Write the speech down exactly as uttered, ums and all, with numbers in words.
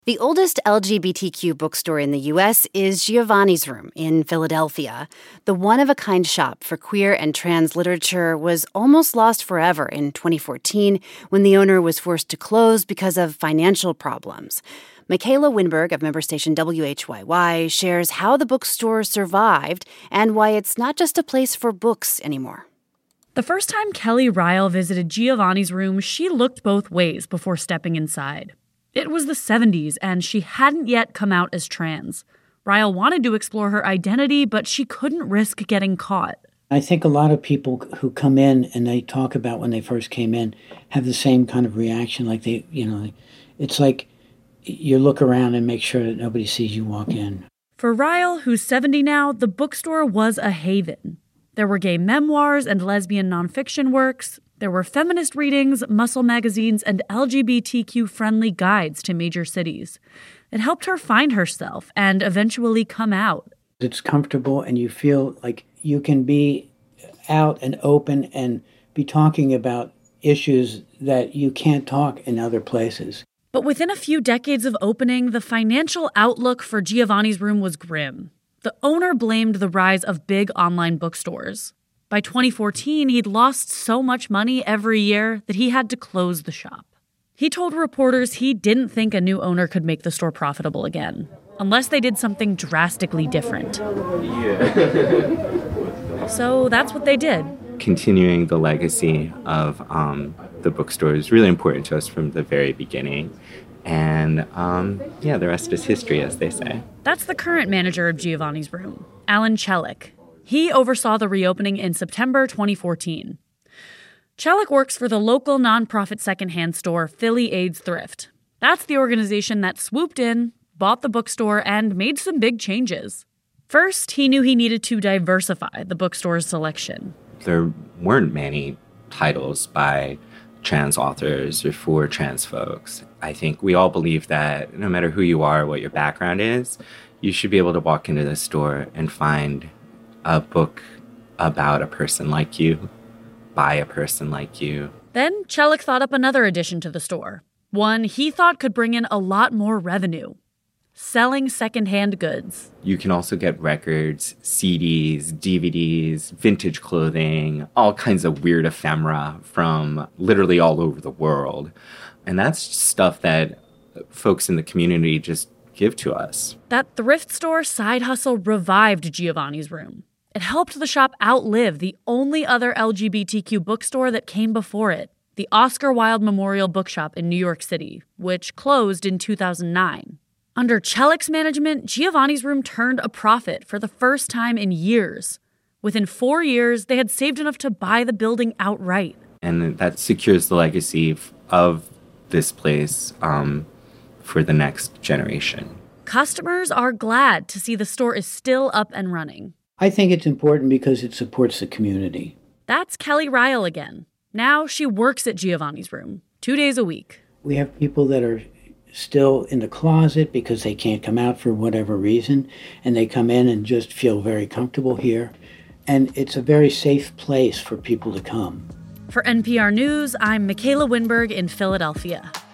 The oldest L G B T Q bookstore in the U S is Giovanni's Room in Philadelphia. The one-of-a-kind shop for queer and trans literature was almost lost forever in twenty fourteen when the owner was forced to close because of financial problems. Michaela Winberg of member station W H Y Y shares how the bookstore survived and why it's not just a place for books anymore. The first time Kelly Ryle visited Giovanni's Room, she looked both ways before stepping inside. It was the seventies, and she hadn't yet come out as trans. Ryle wanted to explore her identity, but she couldn't risk getting caught. I think a lot of people who come in and they talk about when they first came in have the same kind of reaction. Like they, you know, it's like you look around and make sure that nobody sees you walk in. For Ryle, who's seventy now, the bookstore was a haven. There were gay memoirs and lesbian nonfiction works. There were feminist readings, muscle magazines, and L G B T Q-friendly guides to major cities. It helped her find herself and eventually come out. It's comfortable, and you feel like you can be out and open and be talking about issues that you can't talk in other places. But within a few decades of opening, the financial outlook for Giovanni's Room was grim. The owner blamed the rise of big online bookstores. By twenty fourteen, he'd lost so much money every year that he had to close the shop. He told reporters he didn't think a new owner could make the store profitable again, unless they did something drastically different. Yeah. So that's what they did. Continuing the legacy of um, the bookstore is really important to us from the very beginning. And, um, yeah, the rest is history, as they say. That's the current manager of Giovanni's Room, Alan Chelik. He oversaw the reopening in September twenty fourteen. Chelik works for the local nonprofit secondhand store Philly AIDS Thrift. That's the organization that swooped in, bought the bookstore, and made some big changes. First, he knew he needed to diversify the bookstore's selection. There weren't many titles by trans authors or for trans folks. I think we all believe that no matter who you are, what your background is, you should be able to walk into the store and find a book about a person like you, by a person like you. Then Chelik thought up another addition to the store, one he thought could bring in a lot more revenue: selling secondhand goods. You can also get records, C Ds, D V Ds, vintage clothing, all kinds of weird ephemera from literally all over the world. And that's stuff that folks in the community just give to us. That thrift store side hustle revived Giovanni's Room. It helped the shop outlive the only other L G B T Q bookstore that came before it, the Oscar Wilde Memorial Bookshop in New York City, which closed in two thousand nine. Under Chelik's management, Giovanni's Room turned a profit for the first time in years. Within four years, they had saved enough to buy the building outright. And that secures the legacy of this place um, for the next generation. Customers are glad to see the store is still up and running. I think it's important because it supports the community. That's Kelly Ryle again. Now she works at Giovanni's Room, two days a week. We have people that are still in the closet because they can't come out for whatever reason, and they come in and just feel very comfortable here. And it's a very safe place for people to come. For N P R News, I'm Michaela Winberg in Philadelphia.